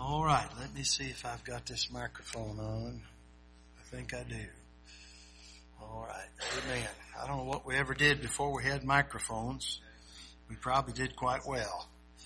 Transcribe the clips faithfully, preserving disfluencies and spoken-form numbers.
All right, let me see if I've got this microphone on. I think I do. All right, amen. I don't know what we ever did before we had microphones. We probably did quite well.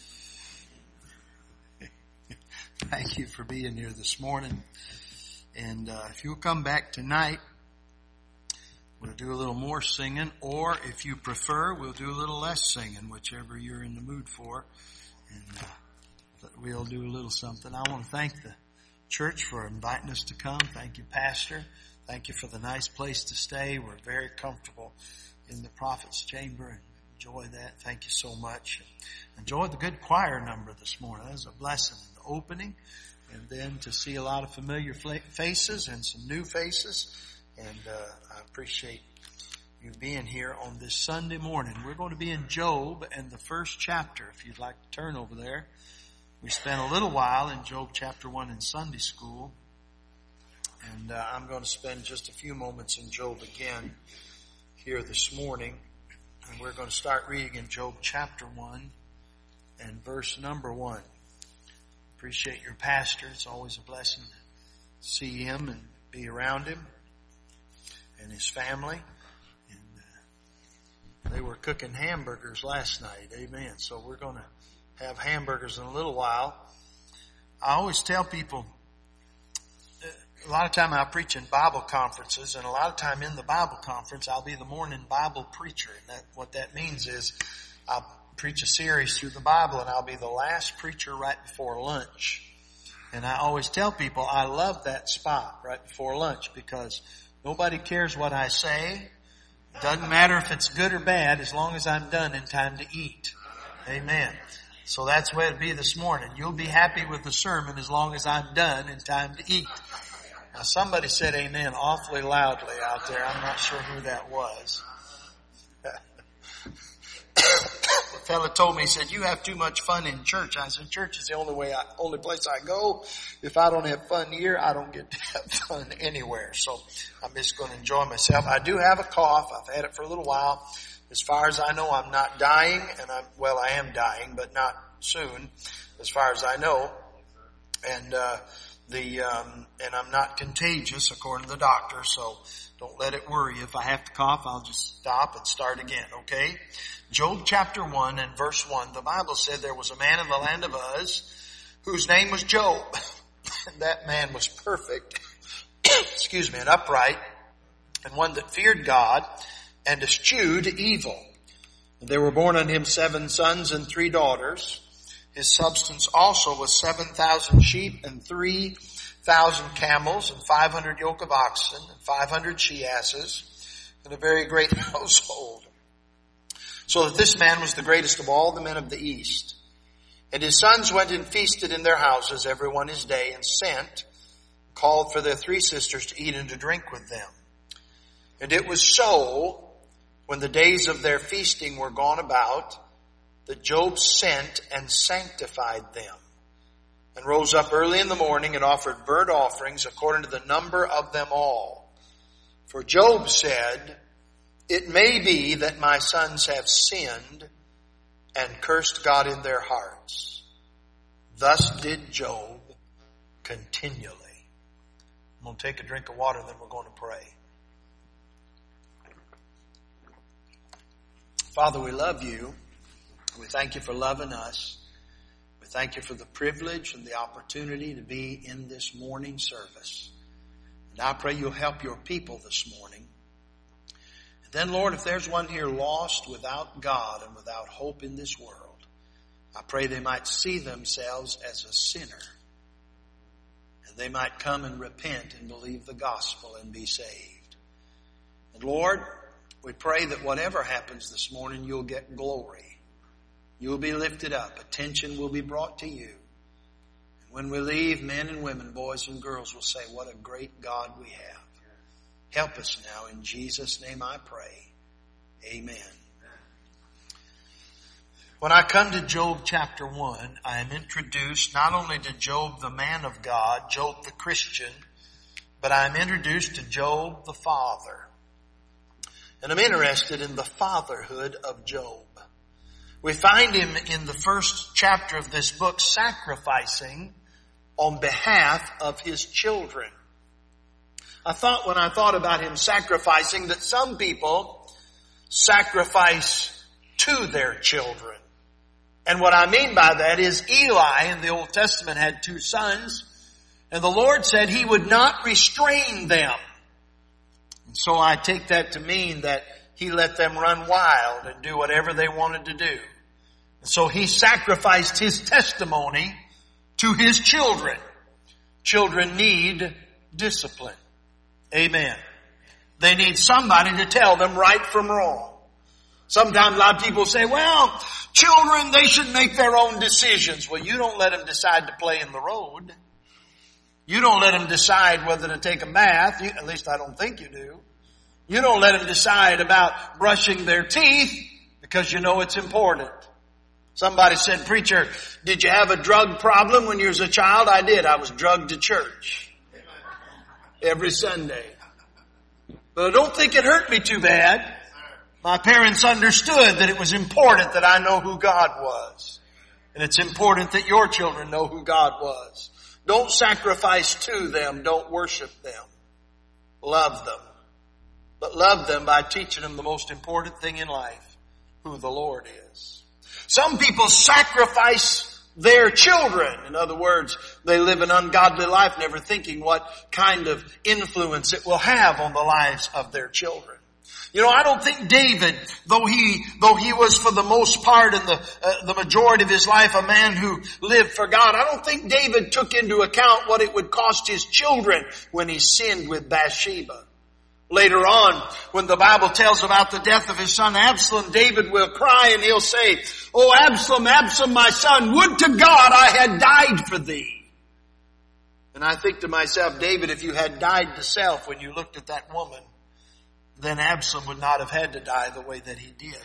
Thank you for being here this morning. And uh, if you'll come back tonight, we'll do a little more singing, or if you prefer, we'll do a little less singing, whichever you're in the mood for. And uh, we'll do a little something. I want to thank the church for inviting us to come. Thank you, Pastor. Thank you for the nice place to stay. We're very comfortable in the Prophet's Chamber and enjoy that. Thank you so much. Enjoy the good choir number this morning. That was a blessing in the opening. And then to see a lot of familiar faces and some new faces. And uh, I appreciate you being here on this Sunday morning. We're going to be in Job and the first chapter, if you'd like to turn over there. We spent a little while in Job chapter one in Sunday school. And uh, I'm going to spend just a few moments in Job again here this morning. And we're going to start reading in Job chapter one and verse number one. Appreciate your pastor. It's always a blessing to see him and be around him and his family. And uh, they were cooking hamburgers last night. Amen. So we're going to have hamburgers in a little while. I always tell people, a lot of time I preach in Bible conferences, and a lot of time in the Bible conference, I'll be the morning Bible preacher. And that, what that means is I'll preach a series through the Bible, and I'll be the last preacher right before lunch. And I always tell people I love that spot right before lunch because nobody cares what I say. Doesn't matter if it's good or bad as long as I'm done in time to eat. Amen. So that's the way it'll be this morning. You'll be happy with the sermon as long as I'm done in time to eat. Now somebody said amen awfully loudly out there. I'm not sure who that was. The fella told me, he said, you have too much fun in church. I said, church is the only way, I, only place I go. If I don't have fun here, I don't get to have fun anywhere. So I'm just going to enjoy myself. I do have a cough. I've had it for a little while. As far as I know, I'm not dying, and I'm, well, I am dying, but not soon, as far as I know. And, uh, the, um, and I'm not contagious according to the doctor, so don't let it worry. If I have to cough, I'll just stop and start again, okay? Job chapter one and verse one, the Bible said there was a man in the land of Uz whose name was Job. And that man was perfect, excuse me, and upright, and one that feared God and eschewed evil. And there were born unto him seven sons and three daughters. His substance also was seven thousand sheep and three thousand camels and five hundred yoke of oxen and five hundred she-asses and a very great household. So that this man was the greatest of all the men of the east. And his sons went and feasted in their houses, every one his day, and sent, called for their three sisters to eat and to drink with them. And it was so, when the days of their feasting were gone about, that Job sent and sanctified them, and rose up early in the morning and offered burnt offerings according to the number of them all. For Job said, it may be that my sons have sinned and cursed God in their hearts. Thus did Job continually. I'm going to take a drink of water and then we're going to pray. Father, we love you. We thank you for loving us. We thank you for the privilege and the opportunity to be in this morning service. And I pray you'll help your people this morning. And then, Lord, if there's one here lost without God and without hope in this world, I pray they might see themselves as a sinner. And they might come and repent and believe the gospel and be saved. And Lord, we pray that whatever happens this morning, you'll get glory. You'll be lifted up. Attention will be brought to you. And when we leave, men and women, boys and girls will say, what a great God we have. Help us now. In Jesus' name I pray. Amen. When I come to Job chapter one, I am introduced not only to Job, the man of God, Job the Christian, but I am introduced to Job the father. And I'm interested in the fatherhood of Job. We find him in the first chapter of this book sacrificing on behalf of his children. I thought when I thought about him sacrificing that some people sacrifice to their children. And what I mean by that is Eli in the Old Testament had two sons, and the Lord said he would not restrain them. And so I take that to mean that he let them run wild and do whatever they wanted to do. And so he sacrificed his testimony to his children. Children need discipline. Amen. They need somebody to tell them right from wrong. Sometimes a lot of people say, well, children, they should make their own decisions. Well, you don't let them decide to play in the road. You don't let them decide whether to take a bath. You, at least I don't think you do. You don't let them decide about brushing their teeth because you know it's important. Somebody said, preacher, did you have a drug problem when you was a child? I did. I was drugged to church every Sunday. But I don't think it hurt me too bad. My parents understood that it was important that I know who God was. And it's important that your children know who God was. Don't sacrifice to them. Don't worship them. Love them. But love them by teaching them the most important thing in life, who the Lord is. Some people sacrifice their children. In other words, they live an ungodly life, never thinking what kind of influence it will have on the lives of their children. You know, I don't think David, though he, though he was for the most part in the, uh, the majority of his life a man who lived for God, I don't think David took into account what it would cost his children when he sinned with Bathsheba. Later on, when the Bible tells about the death of his son Absalom, David will cry and he'll say, "Oh Absalom, Absalom, my son, would to God I had died for thee." And I think to myself, David, if you had died to self when you looked at that woman, then Absalom would not have had to die the way that he did.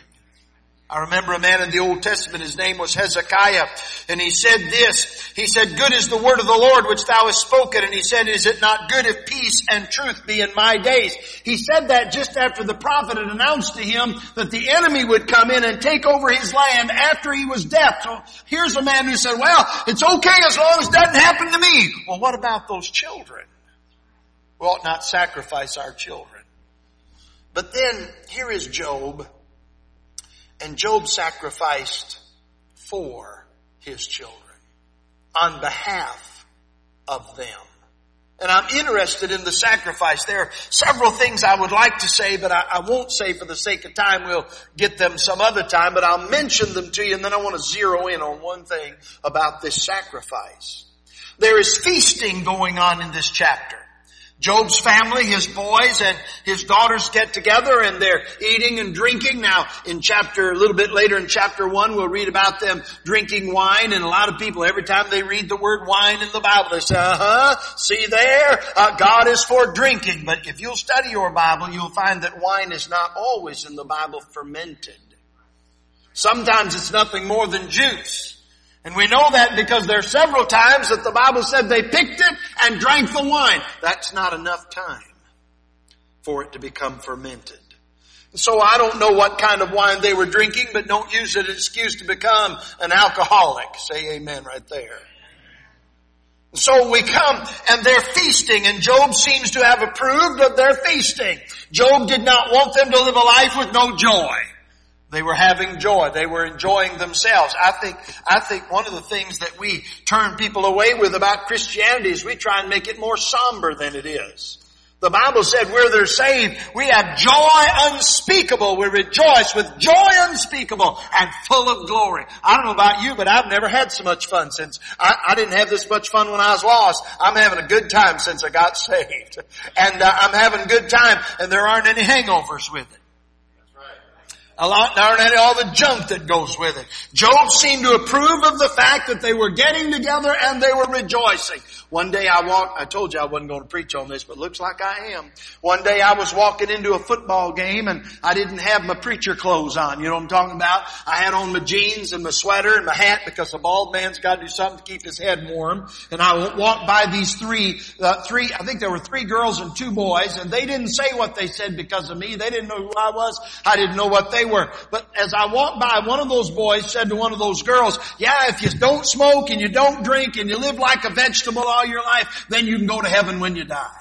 I remember a man in the Old Testament, his name was Hezekiah, and he said this, he said, "Good is the word of the Lord which thou hast spoken," and he said, "Is it not good if peace and truth be in my days?" He said that just after the prophet had announced to him that the enemy would come in and take over his land after he was dead. So here's a man who said, well, it's okay as long as it doesn't happen to me. Well, what about those children? We ought not sacrifice our children. But then here is Job. And Job sacrificed for his children on behalf of them. And I'm interested in the sacrifice. There are several things I would like to say, but I, I won't say for the sake of time. We'll get them some other time, but I'll mention them to you, and then I want to zero in on one thing about this sacrifice. There is feasting going on in this chapter. Job's family, his boys and his daughters get together and they're eating and drinking. Now, in chapter, a little bit later in chapter one, we'll read about them drinking wine. And a lot of people, every time they read the word wine in the Bible, they say, uh-huh, see there, uh, God is for drinking. But if you'll study your Bible, you'll find that wine is not always in the Bible fermented. Sometimes it's nothing more than juice. And we know that because there are several times that the Bible said they picked it and drank the wine. That's not enough time for it to become fermented. And so I don't know what kind of wine they were drinking, but don't use it as an excuse to become an alcoholic. Say amen right there. So we come and they're feasting, and Job seems to have approved of their feasting. Job did not want them to live a life with no joy. They were having joy. They were enjoying themselves. I think, I think one of the things that we turn people away with about Christianity is we try and make it more somber than it is. The Bible said where they're saved, we have joy unspeakable. We rejoice with joy unspeakable and full of glory. I don't know about you, but I've never had so much fun since I, I didn't have this much fun when I was lost. I'm having a good time since I got saved. And uh, I'm having a good time, and there aren't any hangovers with it. A lot, there aren't any, all the junk that goes with it. Job seemed to approve of the fact that they were getting together and they were rejoicing. One day I walked, I told you I wasn't going to preach on this, but it looks like I am. One day I was walking into a football game and I didn't have my preacher clothes on. You know what I'm talking about? I had on my jeans and my sweater and my hat because a bald man's got to do something to keep his head warm. And I walked by these three, uh, three, I think there were three girls and two boys, and they didn't say what they said because of me. They didn't know who I was. I didn't know what they were. But as I walked by, one of those boys said to one of those girls, yeah, if you don't smoke and you don't drink and you live like a vegetable all your life, then you can go to heaven when you die.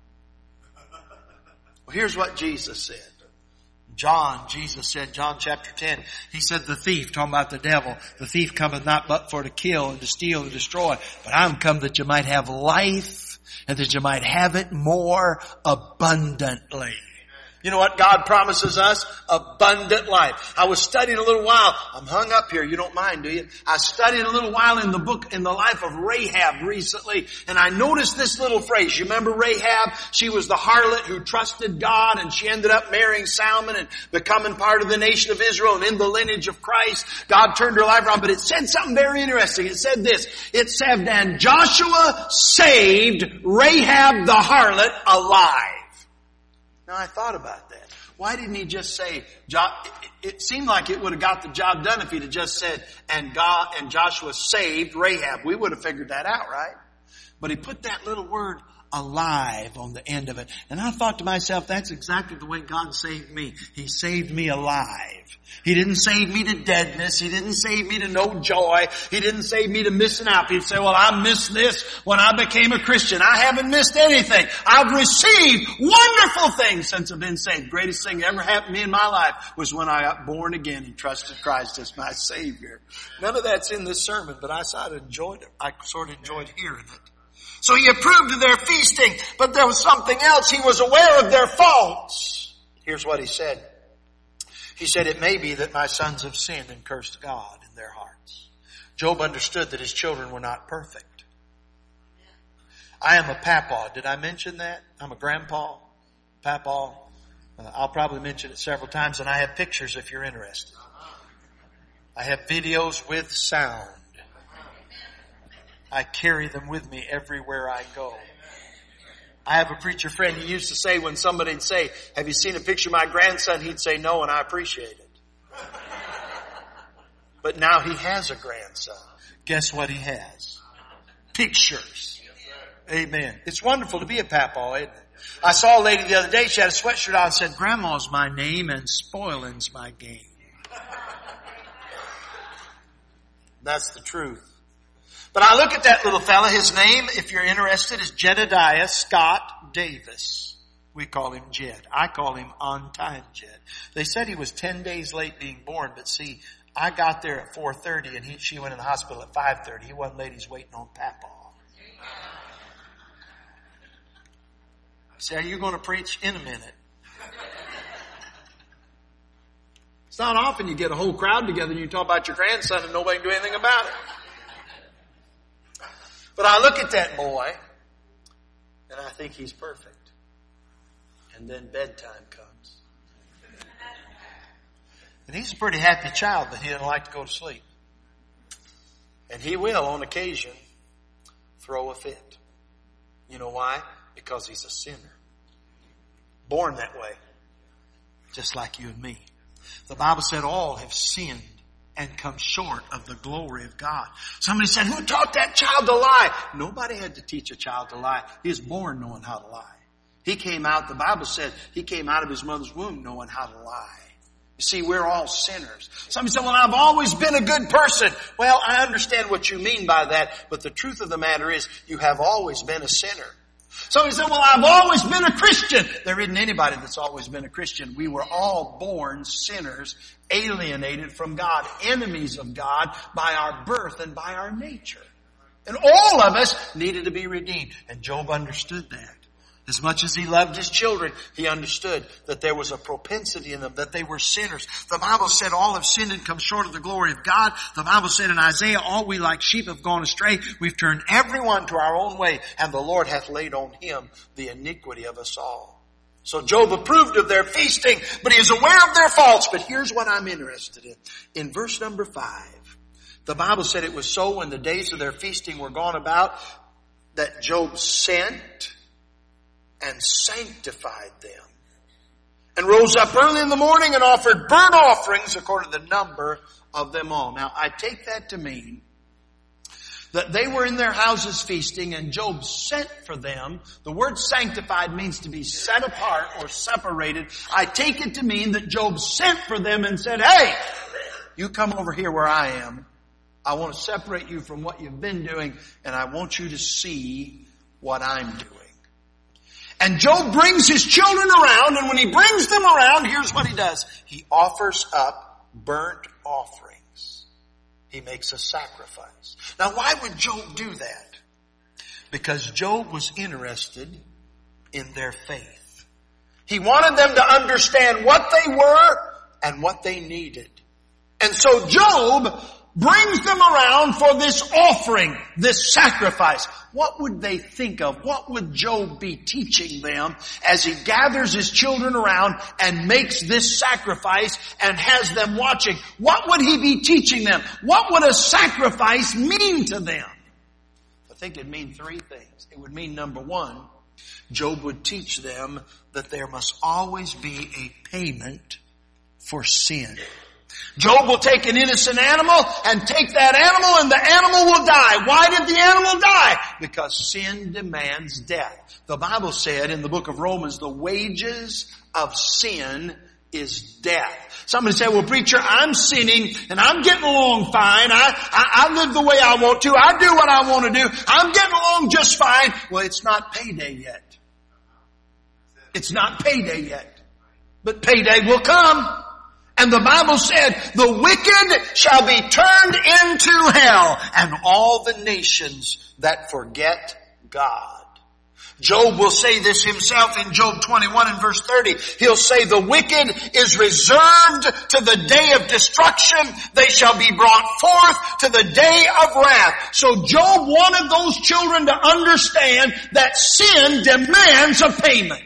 Well, here's what Jesus said. John, Jesus said, John chapter ten, he said, the thief, talking about the devil, the thief cometh not but for to kill and to steal and destroy, but I'm come that you might have life and that you might have it more abundantly. You know what God promises us? Abundant life. I was studying a little while. I'm hung up here. You don't mind, do you? I studied a little while in the book, in the life of Rahab recently, and I noticed this little phrase. You remember Rahab? She was the harlot who trusted God, and she ended up marrying Salmon and becoming part of the nation of Israel and in the lineage of Christ. God turned her life around, but it said something very interesting. It said this. It said, and Joshua saved Rahab the harlot alive. Now I thought about that. Why didn't he just say, it seemed like it would have got the job done if he'd have just said, and God and Joshua saved Rahab. We would have figured that out, right? But he put that little word alive on the end of it. And I thought to myself, that's exactly the way God saved me. He saved me alive. He didn't save me to deadness. He didn't save me to no joy. He didn't save me to missing out. He'd say, well, I missed this when I became a Christian. I haven't missed anything. I've received wonderful things since I've been saved. Greatest thing that ever happened to me in my life was when I got born again and trusted Christ as my Savior. None of that's in this sermon, but I sort of enjoyed it. I sort of enjoyed hearing it. So he approved of their feasting, but there was something else. He was aware of their faults. Here's what he said. He said, it may be that my sons have sinned and cursed God in their hearts. Job understood that his children were not perfect. I am a papa. Did I mention that? I'm a grandpa, papa. Uh, I'll probably mention it several times, and I have pictures if you're interested. I have videos with sound. I carry them with me everywhere I go. I have a preacher friend, he used to say when somebody'd say, have you seen a picture of my grandson? He'd say no, and I appreciate it. But now he has a grandson. Guess what he has? Pictures. Amen. It's wonderful to be a papa, isn't it? I saw a lady the other day, she had a sweatshirt on and said, Grandma's my name and spoiling's my game. That's the truth. But I look at that little fella, his name, if you're interested, is Jedediah Scott Davis. We call him Jed. I call him on time Jed. They said he was ten days late being born, but see, I got there at four thirty and he, she went in the hospital at five thirty. He wasn't late, he's waiting on Papa. See, are you going to preach in a minute? It's not often you get a whole crowd together and you talk about your grandson and nobody can do anything about it. But I look at that boy, and I think he's perfect. And then bedtime comes. And he's a pretty happy child, but he doesn't like to go to sleep. And he will, on occasion, throw a fit. You know why? Because he's a sinner. Born that way. Just like you and me. The Bible said all have sinned and come short of the glory of God. Somebody said, who taught that child to lie? Nobody had to teach a child to lie. He was born knowing how to lie. He came out, the Bible said, he came out of his mother's womb knowing how to lie. You see, we're all sinners. Somebody said, well, I've always been a good person. Well, I understand what you mean by that, but the truth of the matter is, you have always been a sinner. Somebody said, well, I've always been a Christian. There isn't anybody that's always been a Christian. We were all born sinners, alienated from God, enemies of God by our birth and by our nature. And all of us needed to be redeemed. And Job understood that. As much as he loved his children, he understood that there was a propensity in them, that they were sinners. The Bible said all have sinned and come short of the glory of God. The Bible said in Isaiah, all we like sheep have gone astray. We've turned everyone to our own way, and the Lord hath laid on him the iniquity of us all. So Job approved of their feasting, but he is aware of their faults. But here's what I'm interested in. In verse number five, the Bible said it was so when the days of their feasting were gone about that Job sent and sanctified them, and rose up early in the morning and offered burnt offerings according to the number of them all. Now, I take that to mean that they were in their houses feasting, and Job sent for them. The word sanctified means to be set apart or separated. I take it to mean that Job sent for them and said, hey, you come over here where I am. I want to separate you from what you've been doing, and I want you to see what I'm doing. And Job brings his children around, and when he brings them around, here's what he does. He offers up burnt offerings. He makes a sacrifice. Now, why would Job do that? Because Job was interested in their faith. He wanted them to understand what they were and what they needed. And so Job brings them around for this offering, this sacrifice. What would they think of? What would Job be teaching them as he gathers his children around and makes this sacrifice and has them watching? What would he be teaching them? What would a sacrifice mean to them? I think it'd mean three things. It would mean, number one, Job would teach them that there must always be a payment for sin. Job will take an innocent animal and take that animal, and the animal will die. Why did the animal die? Because sin demands death. The Bible said in the book of Romans, the wages of sin is death. Somebody said, well, preacher, I'm sinning and I'm getting along fine. I, I, I live the way I want to. I do what I want to do. I'm getting along just fine. Well, it's not payday yet. It's not payday yet. But payday will come. And the Bible said, the wicked shall be turned into hell, and all the nations that forget God. Job will say this himself in Job twenty-one and verse thirty. He'll say, the wicked is reserved to the day of destruction. They shall be brought forth to the day of wrath. So Job wanted those children to understand that sin demands a payment.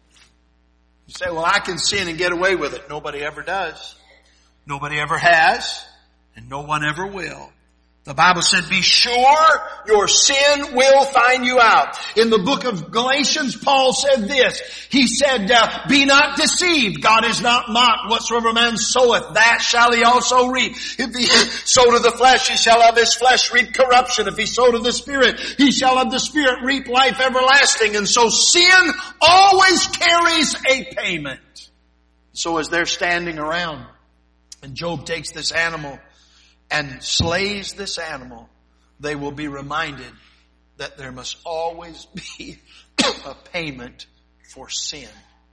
You say, well, I can sin and get away with it. Nobody ever does. Nobody ever has. And no one ever will. The Bible said, be sure your sin will find you out. In the book of Galatians, Paul said this. He said, uh, be not deceived. God is not mocked. Whatsoever man soweth, that shall he also reap. If he sow to the flesh, he shall of his flesh reap corruption. If he sow to the Spirit, he shall of the Spirit reap life everlasting. And so sin always carries a payment. So as they're standing around, and Job takes this animal and slays this animal, they will be reminded that there must always be a payment for sin.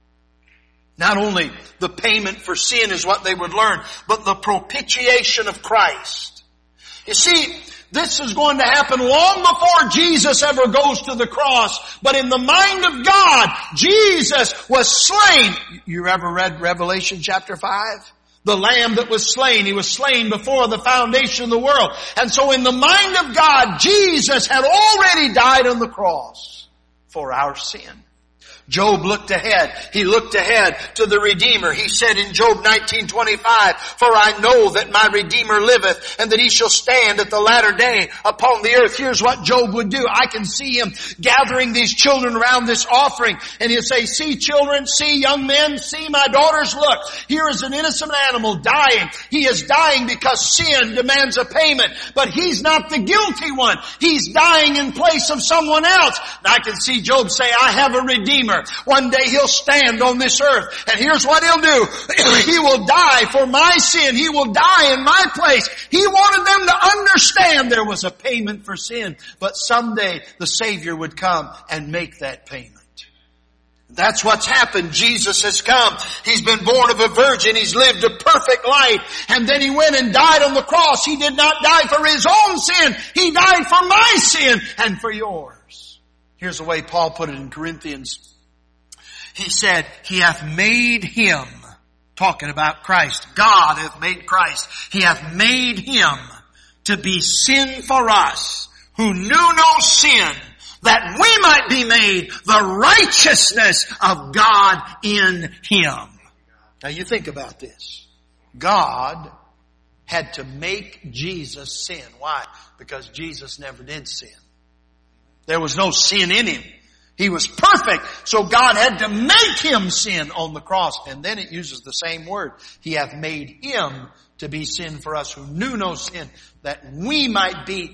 Not only the payment for sin is what they would learn, but the propitiation of Christ. You see, this is going to happen long before Jesus ever goes to the cross. But in the mind of God, Jesus was slain. You ever read Revelation chapter five? The lamb that was slain, he was slain before the foundation of the world. And so in the mind of God, Jesus had already died on the cross for our sin. Job looked ahead. He looked ahead to the Redeemer. He said in Job nineteen twenty-five, for I know that my Redeemer liveth, and that he shall stand at the latter day upon the earth. Here's what Job would do. I can see him gathering these children around this offering, and he'll say, see children, see young men, see my daughters, look, here is an innocent animal dying. He is dying because sin demands a payment, but he's not the guilty one. He's dying in place of someone else. And I can see Job say, I have a Redeemer. One day he'll stand on this earth, and here's what he'll do. He will die for my sin. He will die in my place. He wanted them to understand there was a payment for sin, but someday the Savior would come and make that payment. That's what's happened. Jesus has come. He's been born of a virgin. He's lived a perfect life. And then he went and died on the cross. He did not die for his own sin. He died for my sin and for yours. Here's the way Paul put it in Corinthians. He said, he hath made him, talking about Christ, God hath made Christ. He hath made him to be sin for us, who knew no sin, that we might be made the righteousness of God in him. Now you think about this. God had to make Jesus sin. Why? Because Jesus never did sin. There was no sin in him. He was perfect, so God had to make him sin on the cross. And then it uses the same word. He hath made him to be sin for us who knew no sin, that we might be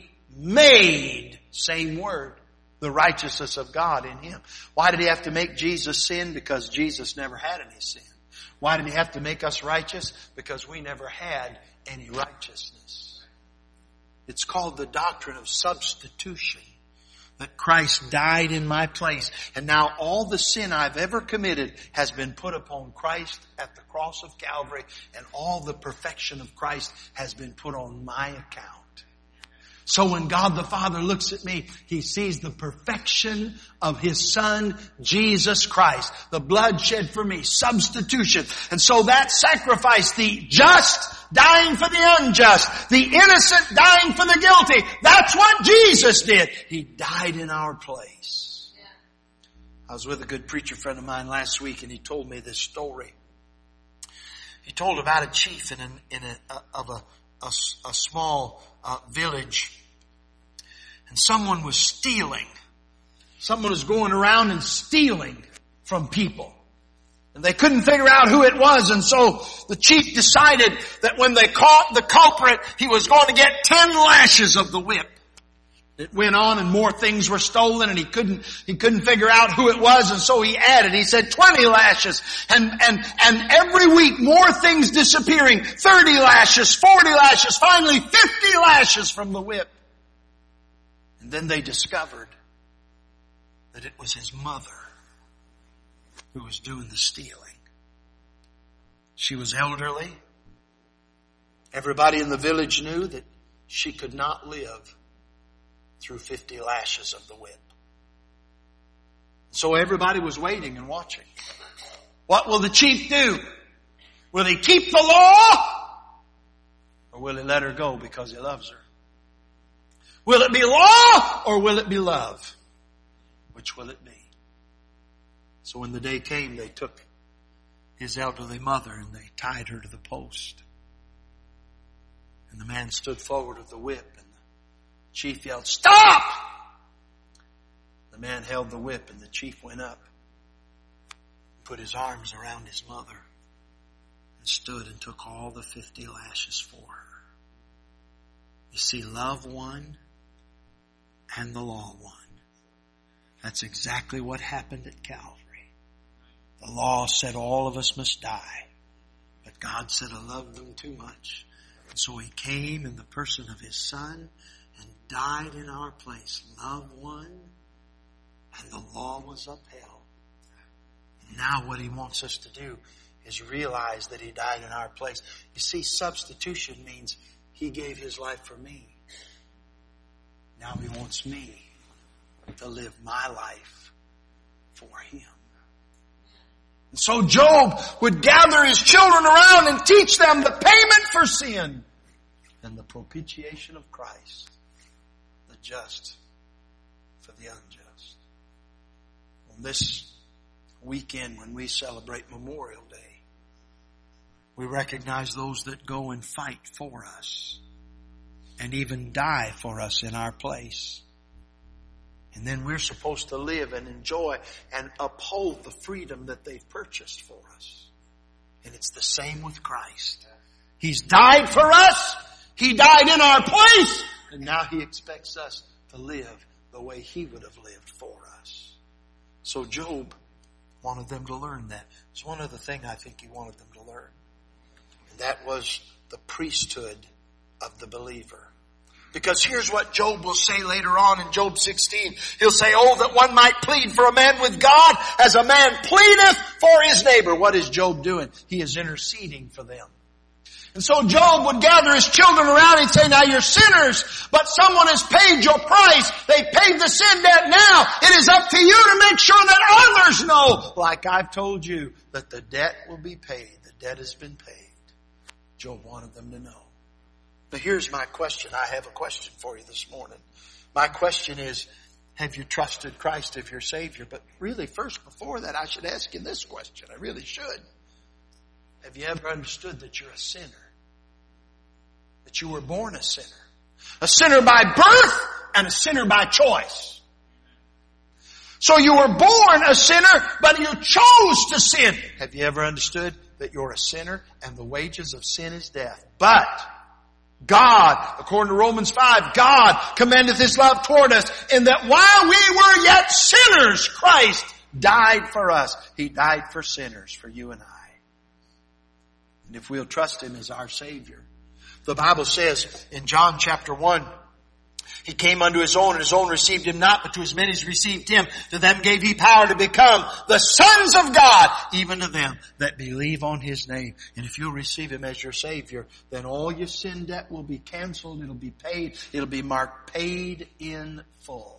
made, same word, the righteousness of God in him. Why did he have to make Jesus sin? Because Jesus never had any sin. Why did he have to make us righteous? Because we never had any righteousness. It's called the doctrine of substitution. That Christ died in my place. And now all the sin I've ever committed has been put upon Christ at the cross of Calvary. And all the perfection of Christ has been put on my account. So when God the Father looks at me, He sees the perfection of His Son, Jesus Christ. The blood shed for me, substitution. And so that sacrifice, the just dying for the unjust, the innocent dying for the guilty, that's what Jesus did. He died in our place. Yeah. I was with a good preacher friend of mine last week, and he told me this story. He told about a chief in, an, in a, a, of a A, a small uh, village, and someone was stealing. Someone was going around and stealing from people. And they couldn't figure out who it was, and so the chief decided that when they caught the culprit, he was going to get ten lashes of the whip. It went on and more things were stolen, and he couldn't, he couldn't figure out who it was, and so he added, he said twenty lashes, and, and, and every week more things disappearing, thirty lashes, forty lashes, finally fifty lashes from the whip. And then they discovered that it was his mother who was doing the stealing. She was elderly. Everybody in the village knew that she could not live through fifty lashes of the whip. So everybody was waiting and watching. What will the chief do? Will he keep the law? Or will he let her go because he loves her? Will it be law or will it be love? Which will it be? So when the day came, they took his elderly mother and they tied her to the post. And the man stood forward with the whip. Chief yelled, "Stop!" The man held the whip, and the chief went up, put his arms around his mother, and stood and took all the fifty lashes for her. You see, love won and the law won. That's exactly what happened at Calvary. The law said all of us must die, but God said, "I love them too much." And so He came in the person of His Son and died in our place. Love won and the law was upheld. And now what He wants us to do is realize that He died in our place. You see, substitution means He gave His life for me. Now He wants me to live my life for Him. And so Job would gather his children around and teach them the payment for sin and the propitiation of Christ. The just for the unjust. On this weekend when we celebrate Memorial Day, we recognize those that go and fight for us and even die for us in our place. And then we're supposed to live and enjoy and uphold the freedom that they've purchased for us. And it's the same with Christ. He's died for us. He died in our place. And now He expects us to live the way He would have lived for us. So Job wanted them to learn that. It's one other thing I think he wanted them to learn. And that was the priesthood of the believer. Because here's what Job will say later on in Job sixteen. He'll say, "Oh, that one might plead for a man with God as a man pleadeth for his neighbor." What is Job doing? He is interceding for them. And so Job would gather his children around and say, "Now you're sinners, but someone has paid your price. They paid the sin debt. Now it is up to you to make sure that others know, like I've told you, that the debt will be paid. The debt has been paid." Job wanted them to know. But here's my question. I have a question for you this morning. My question is, have you trusted Christ as your Savior? But really, first, before that, I should ask you this question. I really should. Have you ever understood that you're a sinner? That you were born a sinner? A sinner by birth and a sinner by choice. So you were born a sinner, but you chose to sin. Have you ever understood that you're a sinner and the wages of sin is death? But God, according to Romans five, God commendeth His love toward us in that while we were yet sinners, Christ died for us. He died for sinners, for you and I. And if we'll trust Him as our Savior. The Bible says in John chapter one, He came unto His own, and His own received Him not, but to as many as received Him, to them gave He power to become the sons of God, even to them that believe on His name. And if you'll receive Him as your Savior, then all your sin debt will be canceled, it'll be paid, it'll be marked paid in full.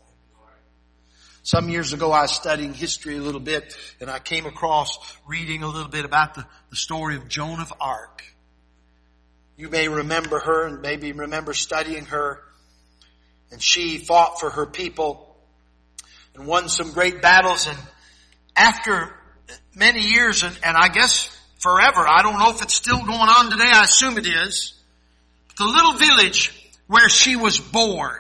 Some years ago I was studying history a little bit, and I came across reading a little bit about the, the story of Joan of Arc. You may remember her and maybe remember studying her. And she fought for her people and won some great battles. And after many years, and, and I guess forever, I don't know if it's still going on today, I assume it is, the little village where she was born.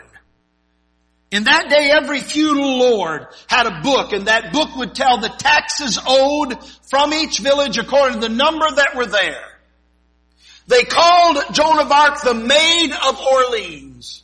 In that day, every feudal lord had a book, and that book would tell the taxes owed from each village according to the number that were there. They called Joan of Arc the Maid of Orleans.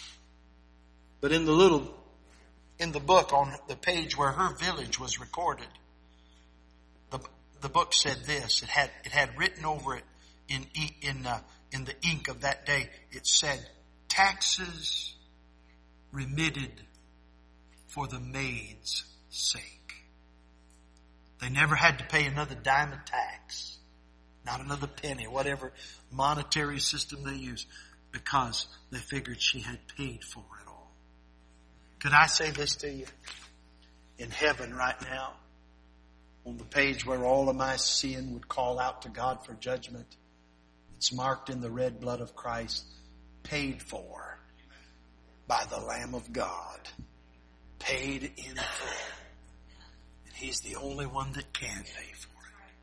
But in the little, in the book on the page where her village was recorded, the the book said this. It had it had written over it in in uh, in the ink of that day. It said, "Taxes remitted for the maid's sake." They never had to pay another dime of tax, not another penny, whatever monetary system they used, because they figured she had paid for it. Could I say this to you? In heaven right now, on the page where all of my sin would call out to God for judgment, it's marked in the red blood of Christ, paid for by the Lamb of God. Paid in full. And He's the only one that can pay for it.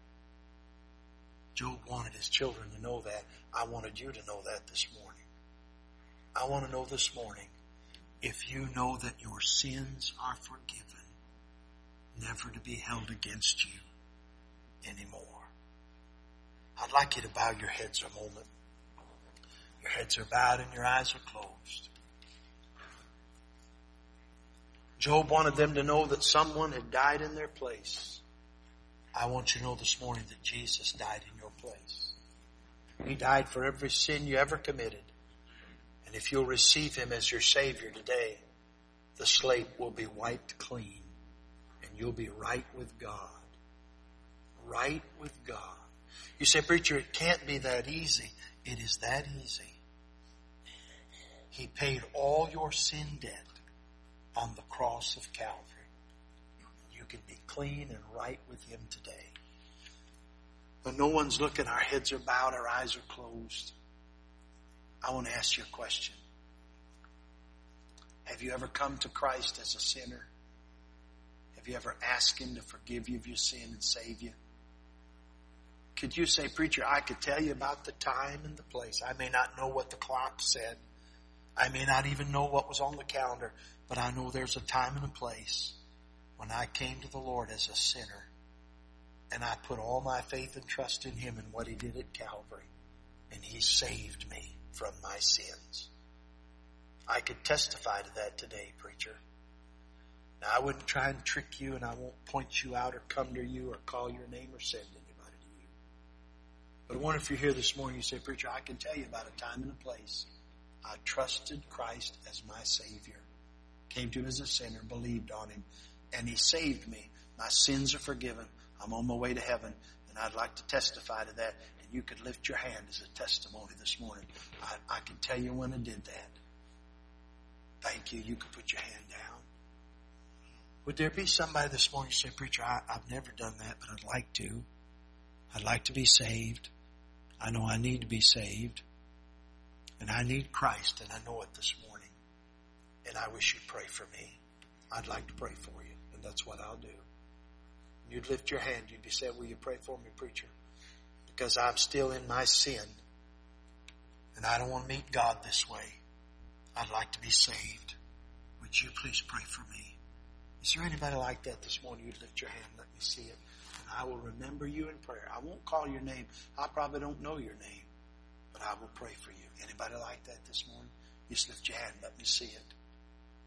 Job wanted his children to know that. I wanted you to know that this morning. I want to know this morning, if you know that your sins are forgiven, never to be held against you anymore. I'd like you to bow your heads a moment. Your heads are bowed and your eyes are closed. Job wanted them to know that someone had died in their place. I want you to know this morning that Jesus died in your place. He died for every sin you ever committed. And if you'll receive Him as your Savior today, the slate will be wiped clean. And you'll be right with God. Right with God. You say, preacher, it can't be that easy. It is that easy. He paid all your sin debt on the cross of Calvary. You can be clean and right with Him today. But no one's looking. Our heads are bowed. Our eyes are closed. I want to ask you a question. Have you ever come to Christ as a sinner? Have you ever asked Him to forgive you of your sin and save you? Could you say, preacher, I could tell you about the time and the place. I may not know what the clock said. I may not even know what was on the calendar. But I know there's a time and a place when I came to the Lord as a sinner. And I put all my faith and trust in Him and what He did at Calvary. And He saved me from my sins. I could testify to that today, preacher. Now, I wouldn't try and trick you, and I won't point you out or come to you or call your name or send anybody to you. But I wonder if you're here this morning, you say, preacher, I can tell you about a time and a place. I trusted Christ as my Savior. Came to Him as a sinner, believed on Him, and He saved me. My sins are forgiven. I'm on my way to heaven, and I'd like to testify to that. And you could lift your hand as a testimony this morning. I, I can tell you when I did that. Thank you. You can put your hand down. Would there be somebody this morning who say, preacher, I, I've never done that, but I'd like to. I'd like to be saved. I know I need to be saved. And I need Christ, and I know it this morning. And I wish you'd pray for me. I'd like to pray for you, and that's what I'll do. You'd lift your hand. You'd be saying, will you pray for me, preacher? Because I'm still in my sin. And I don't want to meet God this way. I'd like to be saved. Would you please pray for me? Is there anybody like that this morning? You'd lift your hand. Let me see it. And I will remember you in prayer. I won't call your name. I probably don't know your name. but I will pray for you. Anybody like that this morning? Just lift your hand. Let me see it.